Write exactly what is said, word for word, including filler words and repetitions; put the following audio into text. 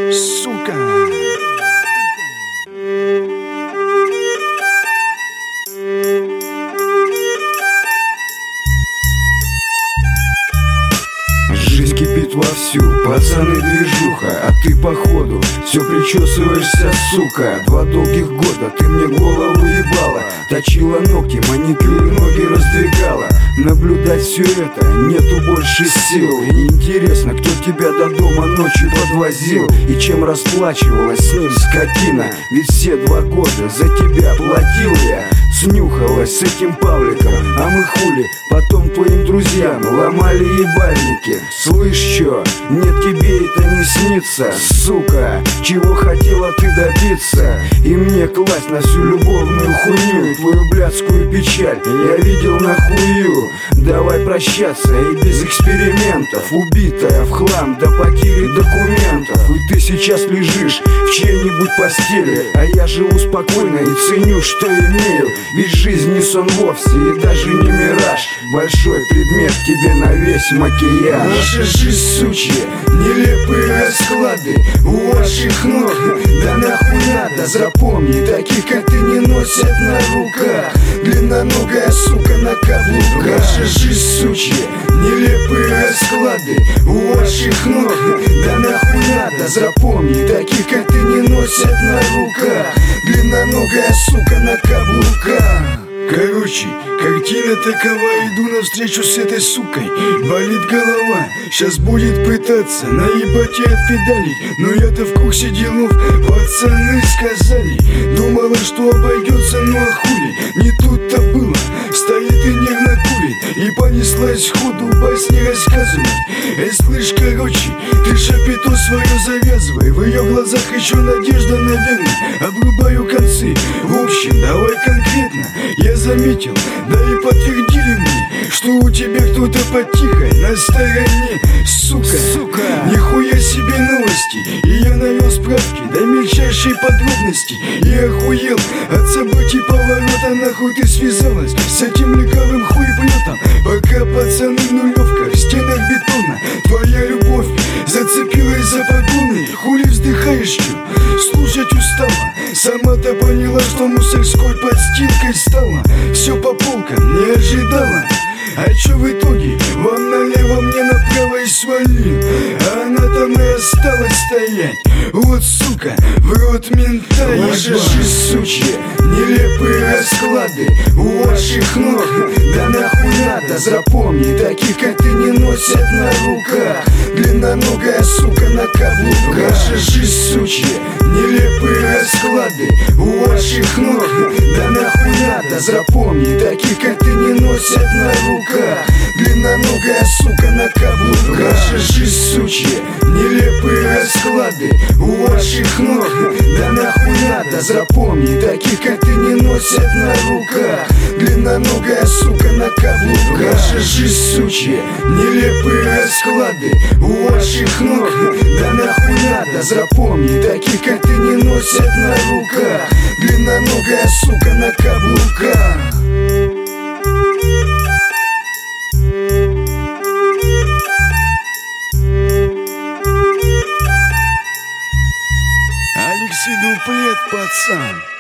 Сука! Жизнь кипит вовсю, пацаны движуха, а ты походу все причесываешься, сука. Два долгих года ты мне голову ебала, точила ногти, маникюр и ноги раздвигала. Наблюдать все это нету больше сил. И интересно, кто тебя до дома ночью подвозил и чем расплачивалась с ним, скотина. Ведь все два года за тебя платил я. Снюхалась с этим Павликом, а мы хули потом твоим друзьям ломали ебальники. Слышь, чё, нет, тебе это не снится, сука. Чего хотела ты добиться и мне класть на всю любовную хуйню и твою блядскую печаль я видел на хую. Давай прощаться и без экспериментов, убитая в хлам до потери документов. И ты сейчас лежишь в чьей-нибудь постели, а я живу спокойно и ценю, что имею. Ведь жизнь не сон вовсе и даже не мираж, большой предмет тебе на весь макияж. Наша жизнь, сучья, нелепые расклады у ваших ног. Да нахуй надо, запомни, таких как ты не носят на руках. Длинноногая сука на каблуках. Наша жизнь, сучья, нелепые расклады у ваших ног. Да нахуй надо, запомни, таких как ты не носят на руках. Длинноногая сука на каблуках. Короче, картина такова, иду навстречу с этой сукой. Болит голова, сейчас будет пытаться наебать и отпедалить. Но я-то в курсе делов, пацаны сказали. Думала, что обойдется, ну а хули, не тут-то было. Стоит и нервно курит, и понеслась ходу басни рассказывать. Эй, слышь, короче, ты шапито свое завязывай. В ее глазах еще надежда, наверное. Обрубаю концы, в общем, давай конкретно. Я заметил, да и подтвердили мне, что у тебя кто-то потихой на стороне, сука. Сука. Нихуя себе новости, и я навел справки до мельчайшей подробности. И охуел от событий поворота, нахуй ты связалась с этим легавым хуеплетом. Пока пацаны в нулевках, в стенах бетона, твоя любовь зацепилась за погоны. Хули вздыхаешь, чё? Слушать устала, сама-то поняла, что мусорской подстилкой стала. Все по полкам, не ожидала. А чё в итоге? Вам налево, мне направо и свалил. А она там и осталась стоять. Вот, сука, в рот мента. Ваша жизнь, сучья, нелепые расклады у ваших ног. Да нахуй надо, запомни, таких как ты не носят на руках. Длинноногая сука на каблуках. Ваша жизнь, сучья, нелепые расклады у ваших ног. Да нахуй надо, запомни, таких как ты не носят на руках. Длинноногая сука на каблуках. Ваша жизнь, сучья, нелепые расклады у ваших ног. Да нахуй надо, запомни, таких как ты не носят на руках. Длинноногая сука на каблуках. Ваша жизнь, сучья, нелепые расклады у ваших ног. Да нахуй надо, запомни, таких как ты не носят на руках. Длинноногая сука на каблуках. Алексей Дуплет, пацан.